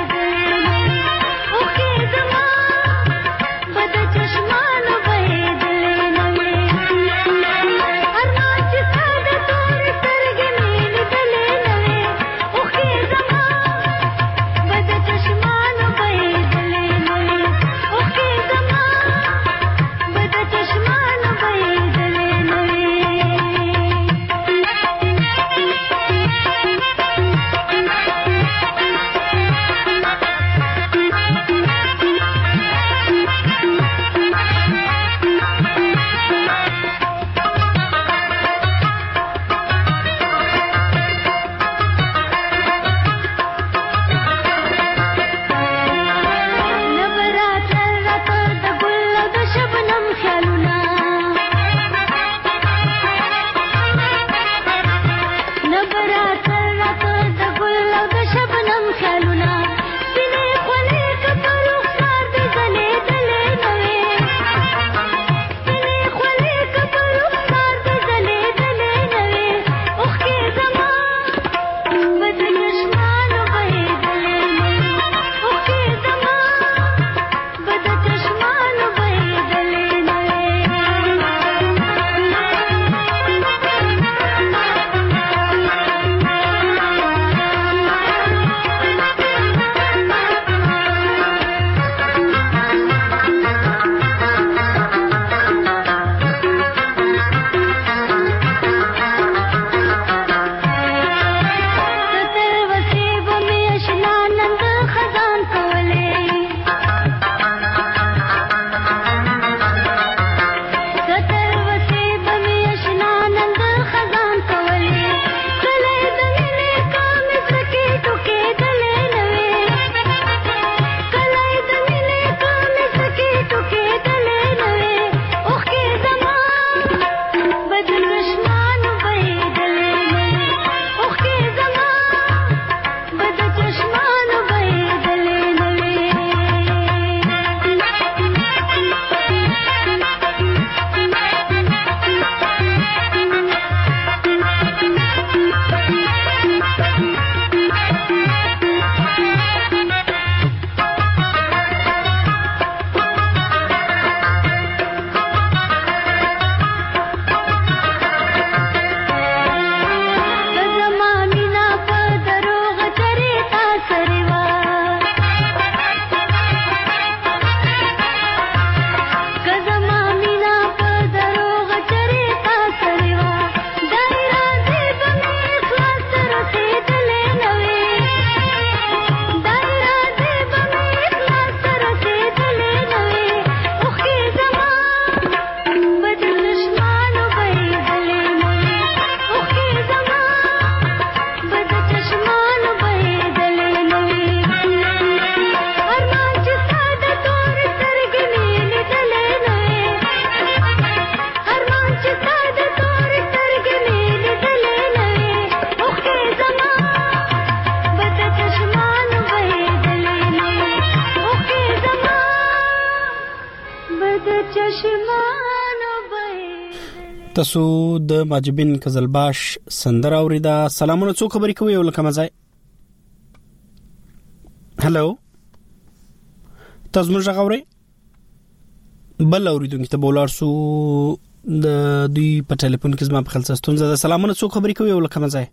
S1: تاسو د ماجبین قزلباش سندره اوریدا. سلامونه، څو خبرې کوي او لکه مزای. هلو، تاسو موږ غوړې بل اوریدونکو ته بولار سو د دوی په ټلیفون کې زما په خلصستون زده. سلامونه، څو خبرې کوي او لکه مزای.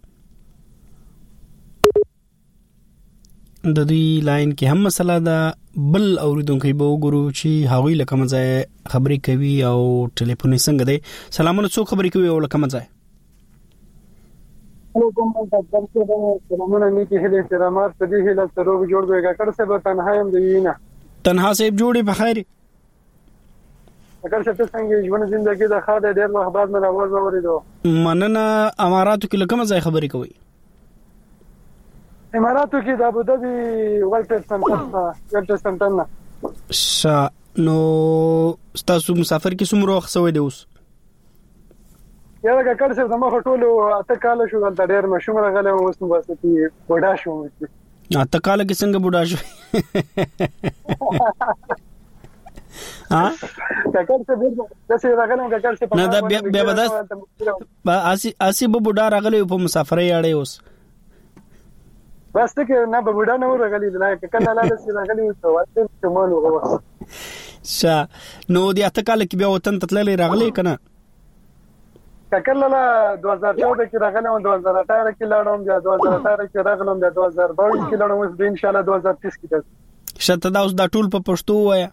S1: د دې لاین کې هم مسله ده، بل اوریدونکو به وګورو چې هغوی لکه مزای خبرې کوي او ټلیفون یې څنګه دی. سلامونه، څو خبرې کوي او لکه مزای.
S10: کوم د سلامونه نیکی هله احترامات په دې هله سره جوړ وګا کړ څه به تنها يم دی نه
S1: تنها سیب جوړي په خیر
S10: اگر څه څنګه ژوند ژوندۍ د خاطر ډېر وخت بعد مې आवाज اوریدو
S1: مننه اماراتو کې لکه مزه خبرې کوي
S10: اماراتو کې د ابوظبي ورلد سنټر
S1: نو تاسو مسافر کې څومره وخت سوي دی اوس
S10: یا دا کار څه زما ټولو اته کال شو دلته ډېر مشوم راغله اوس نو واسطه بډا شو
S1: اته کال کې څنګه بډا شو ها
S10: دا کار څه راغله دا کار څه
S1: نه دا بیا بداس اسی به بډا راغله په مسافرۍ اړه اوس
S10: بس ته کې نه بډا نه راغلی نه کله لاله سي راغلی او واسطه کومه وغوښ
S1: نو د اته کال کې بیا وطن تتللې راغلی کنه
S10: کله 2014 کې راغلم 2018 کې لاړم بیا 2018 کې راغلم بیا 2022 کې لاړم اوس ان شاء الله 2030 کې
S1: شته دا اوس دا ټول په پښتو وایا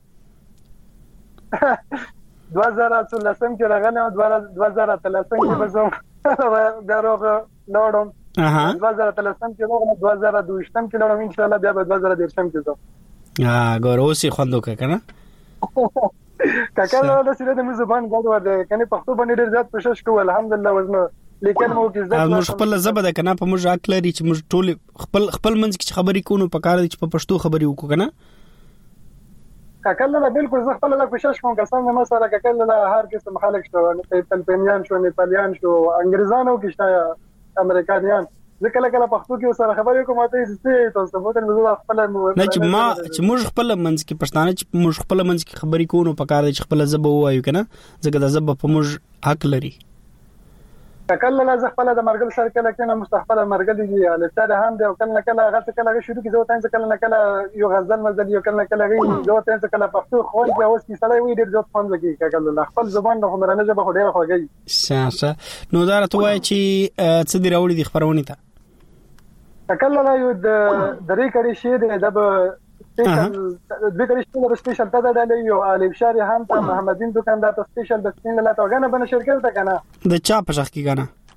S10: 2013 کې راغلم 2013 کې بزم بیا لاړم 2013 کې راغلم 2022 کې لاړم ان شاء الله بیا 2013 کې ځم
S1: ګوروسی خوندو کنه
S10: کاکل له سره د زبان غوډ ور کنه پښتو باندې ډیر زیات کوشش کوو الحمدلله وزنه لیکن مو کې زده
S1: موږ خپل زبده کنه په موږ حق لري چې موږ ټول خپل منځ کې خبرې کوو په کار دي چې په پښتو خبرې وکړو کنه
S10: کاکل له بالکل زه خپل کوشش کوم که څنګه ما سره کاکل له هر قسم خلک شو نه فلپینیان شو نیپالیان شو انګریزانو کې شته امریکایان ځکه کله پښتو کې سره خبرې کوم ته چې تاسو په دې موضوع خپل
S1: نه چې موږ خپل منځ کې پښتانه چې موږ خپل منځ کې خبرې کوو په کار دي چې خپل زبه وایو کنه ځکه د زبه په موږ حق لري
S10: کله لا زه خپل د مرګل سره کله کنه مستحفل مرګل دي له تاسو هم دی او کله غلط کله شروع کی زه ته کله یو غزل مزل یو کله زه ته کله پښتو خو بیا اوس کی سره وی ډیر ځوت فون لګي کله خپل زبان نه همرانه زبه خو ډیر خوږی
S1: شاشه نو دا راته وای چې څه دی راوړي د خبرونه ته
S10: کله لا یو د درې کړي شی د سپیشل د کړي شی د سپیشل ته د یو الف شاری هم ته محمدین دکاندار ته سپیشل د سپین لا ته غنه بن شرکت ته کنه
S1: د چا په شخ کې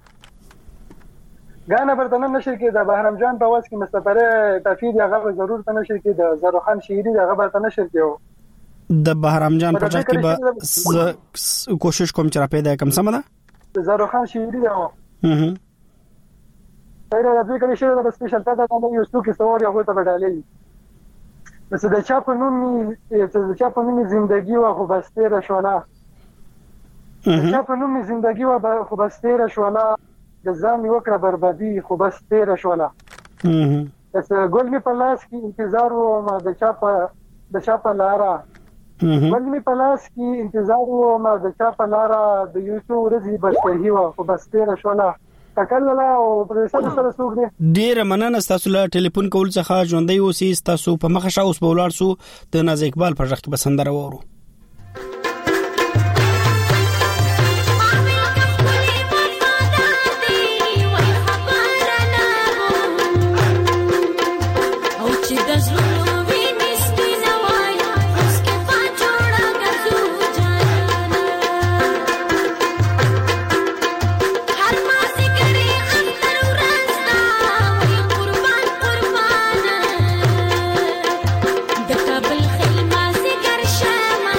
S10: غانا برتنه نشر کې د بهرام جان په واس کې مستفره تفید هغه ضرورت نشر کې د زروخان شهيري هغه برتنه نشر کې
S1: د بهرام جان په شخ کې به کوشش کوم چې را پیدا کم سم ده
S10: زروخان شهيري دا پیدا د دې کړي شی د سپیشل ته د یو څو کې سوار یو ته بدلې بس د چا په نوم زندگی و خو بس تیر شولا چا په نوم زندگی و خو بس تیر شولا د ځان یو کړه بربادي خو بس تیر شولا بس ګل می په لاس کې انتظار و ما د چا په لارا ګل می په لاس کې انتظار و ما د چا په لارا د یوسو ورځي بشهي و خو بس تیر شولا تکلله او پروفیسور سره سوګ دی
S1: ډیر مننه تاسو له ټلیفون کول څخه ژوندۍ اوسئ تاسو په مخه شاوس په ولار سو د ناز اقبال پر ځخ کې بسندره وورو
S17: د کابل خلما سي ګر شمه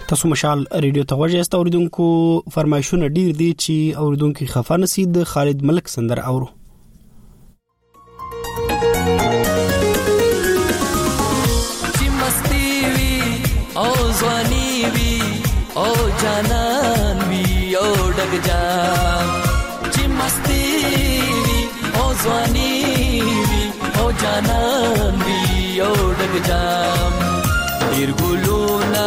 S1: تاسو مشال ریډیو ته غوږ یاست. اوریدونکو فرمایشونه ډیر دي چې اوریدونکو خفه نشي. د خالد ملک سندر اورو.
S16: چې مستی وی او ځواني وی او جانان وی او ډګ جام. چې مستی وی او ځواني وی او جانان وی او ډګ جام. ډیر ګلونا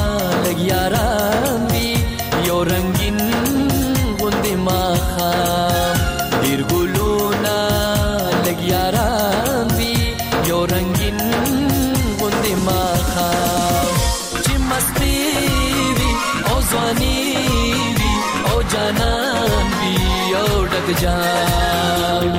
S16: یاران وی یو رنگین غوندې ماخام. ډیر ګلونا لګ یاران وی یو رنگین غوندې ماخام. چې مستی وی او ځواني وی او جانان وی یو ډګ جام.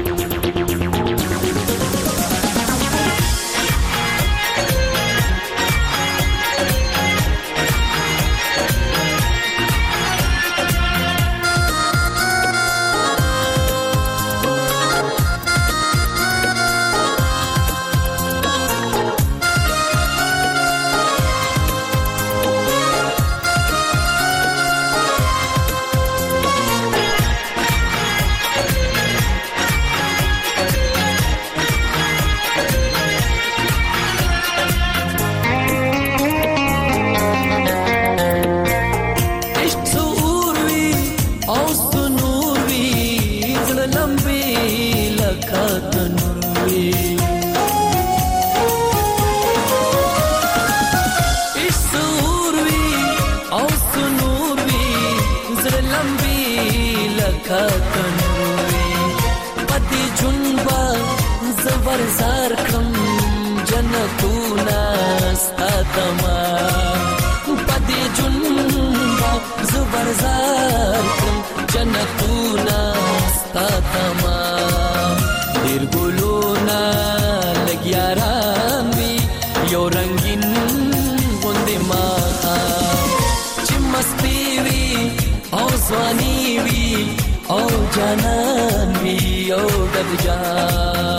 S16: زار کړم جنتونه ستاتما. پدې جنبا زبر زار کړم جنتونه ستاتما. ډېر ګلونه لګ یاران وی یو رنگین غوندې ماښام. چې مستی وی او ځواني وی او جانان وی او ډګ جام.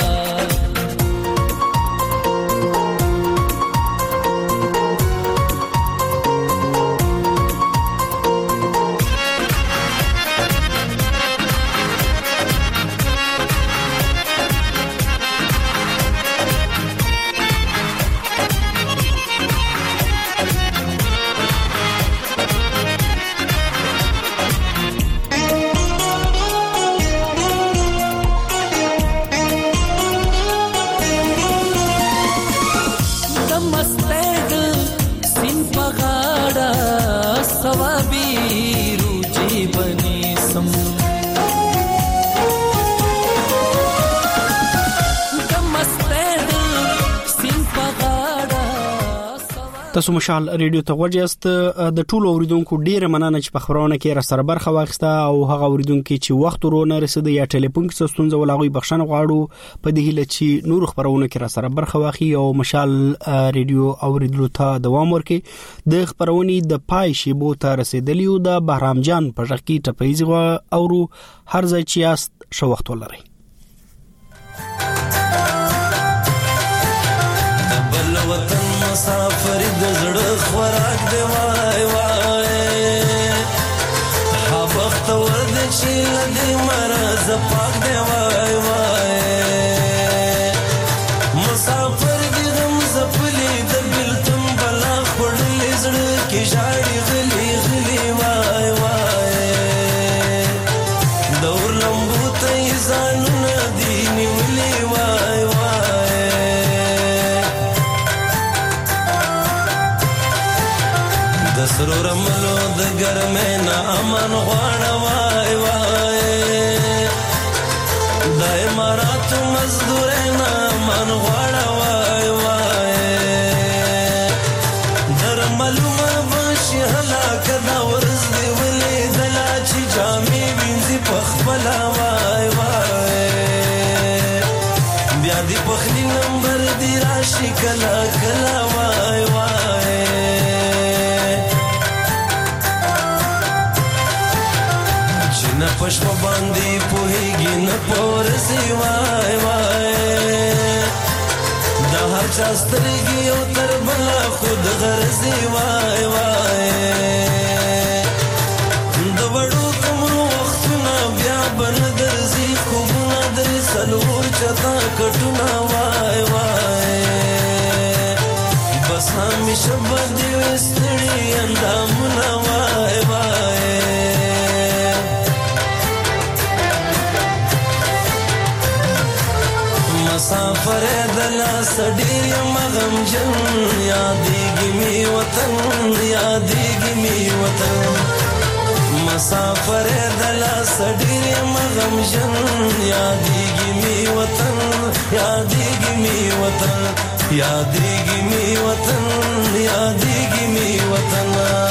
S1: تاسو مشال ریډیو ته غوږ یاست. د ټولو اوریدونکو ډیره مننه چې په خبرونه کې را سره برخه واخیسته او هغه اوریدونکو چې وخت ورونه رسید یا ټلیفون کې ستونزه ولاغوي بخښنه غواړو. په دې هیله چې نور خبرونه کې را سره برخه واخی او مشال ریډیو اوریدلو ته دوام ورکړي. د خبرونې د پای شیبو ته رسیدلیو. د بهرام جان په ژغ کې ټپیزي اورو. هر ځای چې یاست شو وخت ولرئ.
S14: مسافر د زړه خوراک دی وای وای. ها وخت ورد چې لدې مرز پاک دی وای وای. مسافر دی غم زپلی د بلتم بلا خړلې زړه کې ژاړي غلي غلي وای وای. دور لمبو ته ځان ندی نیولې وای وای. سرو رملو د ګرمه نه امان غواړه وای وای. د اماراتو مزدور نه امان غواړه وای وای. در معلومه بشي هلاک دا ورځ دی ولې دلا چې جامې وینځي په خپل وای وای. بیا دی په خلی نمبر دی راشي کلا کلا وای وای. نه پښپ باندې پوهیږي نه پورسي وای وای. دا
S16: هر چا سترګې یو تر بله خود غرضي وای وای د وړو کومو وختونه بیا به نه درځي خوبونه درې څلور چتا کټونه وای وای بس همیشه به دې وي ستړي اندامونه وای وای مسافر دلاس ډیر یم غمجن یادېږي می وطن یادېږي می وطن مسافر دلاس ډیر یم غمجن یادېږي می وطن یادېږي می وطن یادېږي می وطن یادېږي می وطن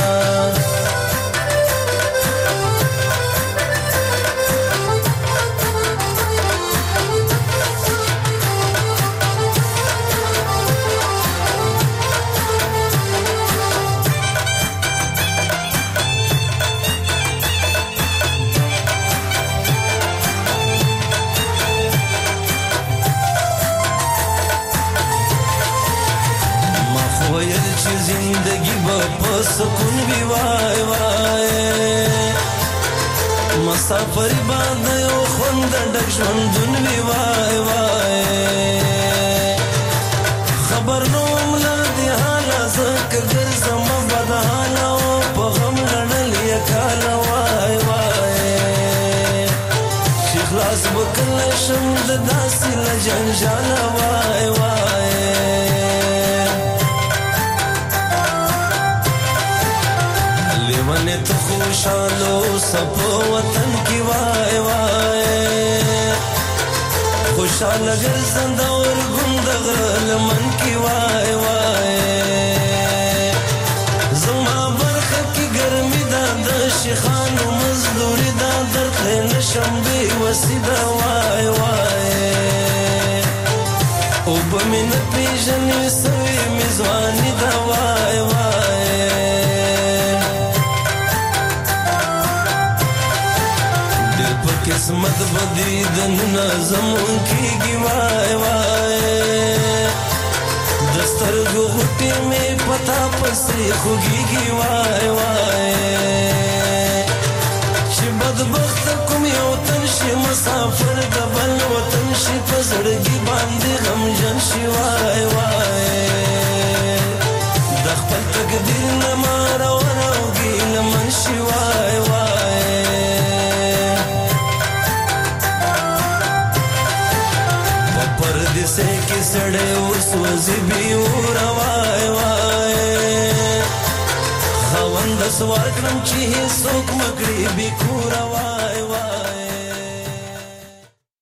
S16: زندگی با سکون بی وای وای مسافری باندې یو خوند ډک ژوندون بی وای وای خبر نو مل دی حالا زکه ګرځم بد حالا او په غم لړل یکال وای وای چې خلاص وکړل شم د داسې لجنجال وای وای لیوانه تو خوشالو سپو وطن کی وای وای خوشال ګرځند اور ګوند غلمن کی وای وای زما برخه کی ګرمي دا د شيخانو مزدوري دا درته نشم بي وسیدا وای وای او بمن پیژنې سوي میزواني دا وای وای قسمت بدی دن زمون کیږي وای وای دستر جو غټي می پتا پسې خوږيږي وای وای چې بدبخت کوم یو تن شي مسافر د بل وطن شي پزړګي باندې غمجن شي وای وای د خپل تقدیر نه مار اوروږي لمن شي وای وای پردیسه کې سړې اوس وځي بیور وای وای خوند سوار کړم چې هیڅوک مګړي بي کور وای